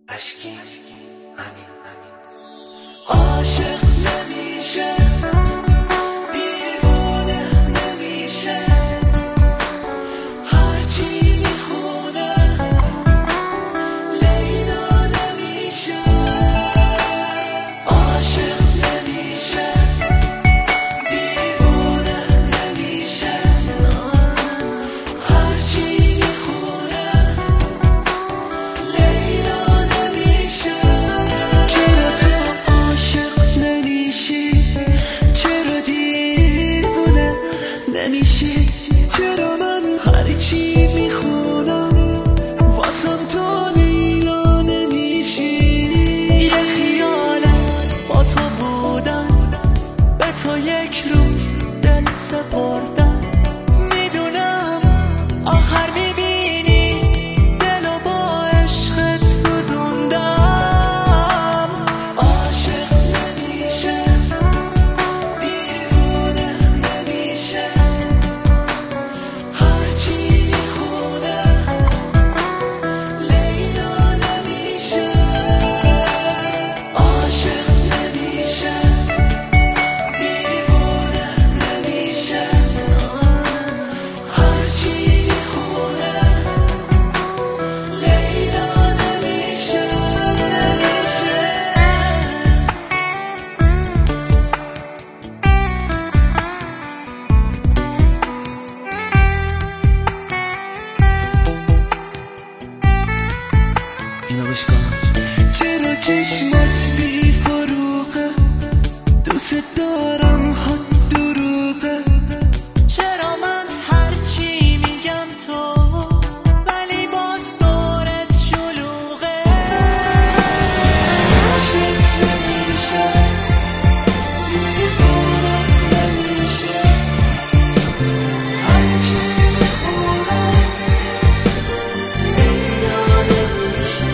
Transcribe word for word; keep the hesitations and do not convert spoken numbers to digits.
اشکی همین عاشق نمیشه دیوانه نمیشه هرچی میخونه لیلا نمیشه عاشق نمیشه دیوانه نمیشه هرچی میخونه لیلا نمیشه چرا تو عاشق نمیشی چرا دیوانه نمیشی چرا من هرچی میخونم واسم تو لیلا نمیشی یه خیالم با تو بودم به تو یک روز دل سپردم میدونم آخر میبینی دلو با عشقت سوزوندم عاشق نمیشه دیوانه نمیشه هرچی میخونه لیلا نمیشه عاشق نمیشه دیوانه نمیشه هرچی میخونه لیلا نمیشه اینو گوش کن چرا چشمت بی فروغه دوست دارم ها دروغه چرا من هرچی میگم تو ولی باز دورت شلوغه عاشق نمیشه دیوانه نمیشه هرچی میخونه لیلا نمیشه